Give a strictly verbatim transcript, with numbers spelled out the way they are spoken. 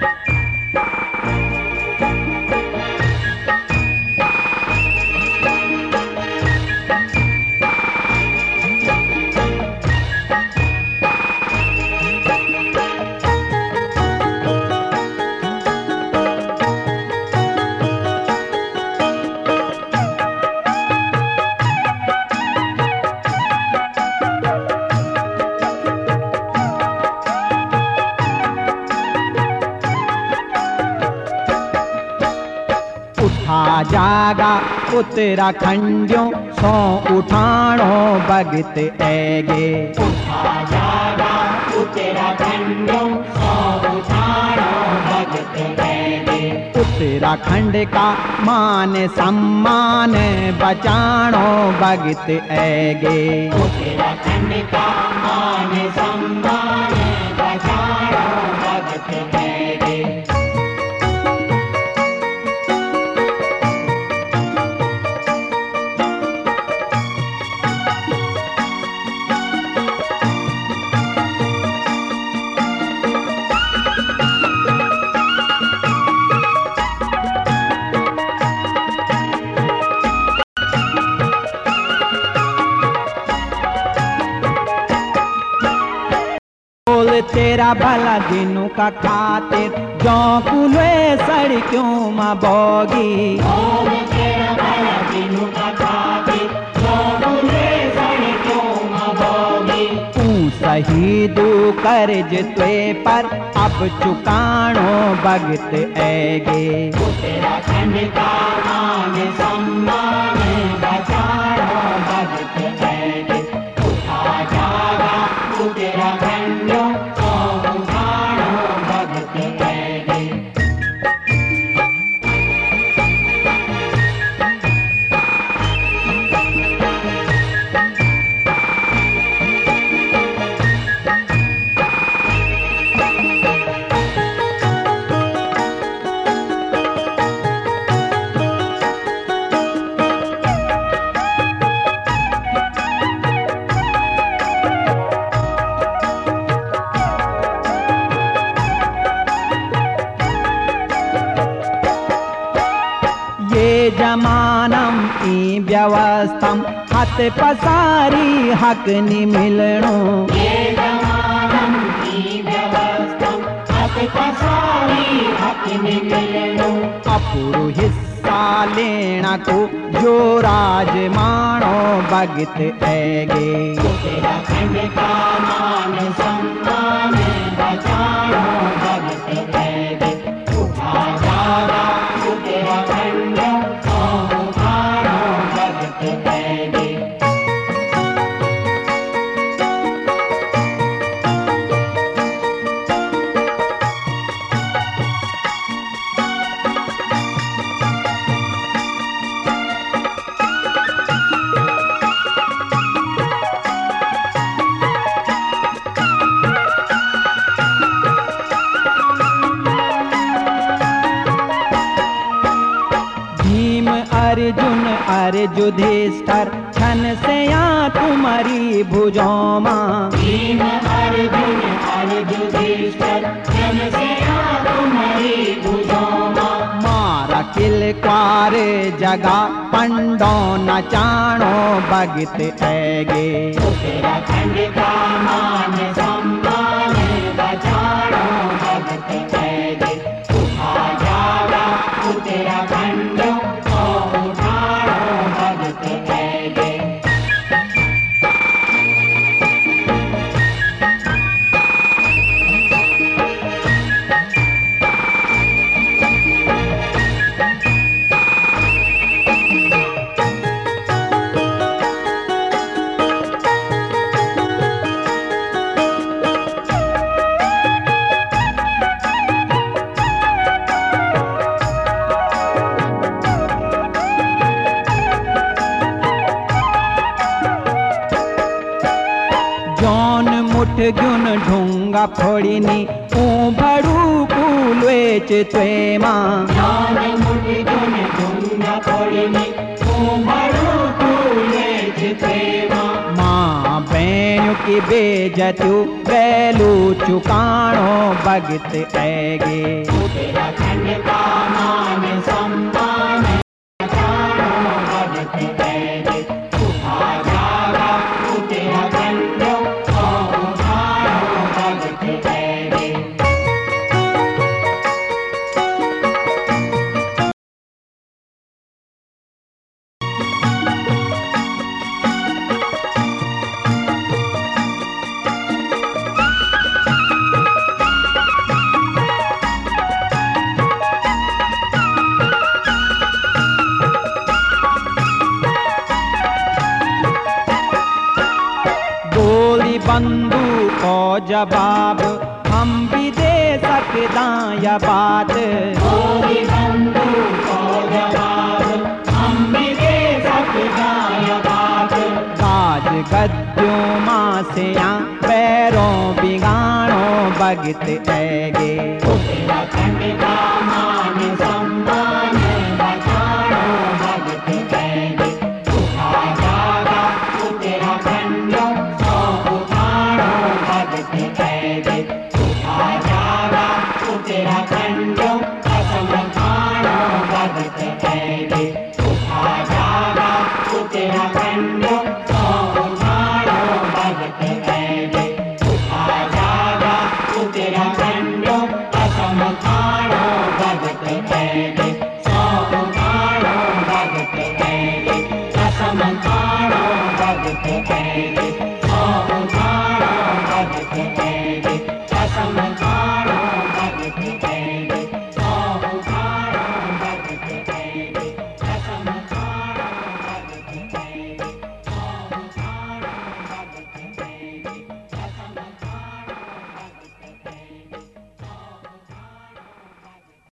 जागा उत्तराखंडियों सो उठाणो भगत ऐगे। उठा जागा उत्तराखंडियों सो उठाणो भगत ऐगे। उत्तराखंड का मान सम्मान बचाणो भगत ऐगे। उत्तराखंड का मान सम्मान बचाणो भगत ऐगे। तेरा भला दिनों का खातिर जो कुले सड़कों में बोगी। तेरा भला दिनों का खातिर जो कुले सड़कों में बोगी। तू शहीदू कर्ज त्वे पर अब चुकाणो भगत ऐगे। उत्तराखंड का मान सम्मान बचाणो भगत ऐगे। उठा जागा उत्तराखंडियों जमानम ई व्यवस्थम हथ पसारी हक नि मिलणो। ये जमानम ई व्यवस्थम हथ पसारी हक नि मिलणो। अपुरु हिस्सा लेना को जो राज माणो भगत ऐगे। उत्तराखंड का मान सम्मान बचाणो भगत ऐगे। उठा जागा उत्तराखंड अर्जुन अर युधिष्ठिर छन से या तुम्हारी भुजों मां। भीम अर्जुन अर युधिष्ठिर छन से या तुम्हारी भुजों मां। मारा किलकार जगा पंडो नचाणो भगत ऐगे। उत्तराखंड का मान सम्मान बचाणो भगत ऐगे। उठा जागा उत्तराखंड गुन ढूंगा फोड़िनी ऊ भड़ू कुलवेच त्वे मां। जान मुठ गुन ढूंगा फोड़िनी ऊ भड़ू कुलवेच त्वे मां। मां बैन की बेजत्यू गैलू चुकाणो भगत ऐगे। उत्तराखंड का मान सम्मान बचाओ भगत ऐगे। उठा जागा उत्तराखंड को उठाओ भगत ऐगे। गोली बंदूक और जवाब हम भी दे सकदा या बात। गोली बंदूक और जवाब हम भी दे सकदा या बात। काज गद्यों मां से या पैरों बिगाड़ो भगत ऐगे। उत्तराखंड का मान सम्मान बचाओ भगत ऐगे। उठा जागा उत्तराखंड को उठाओ भगत ऐगे। उठा जागा उत्तराखंड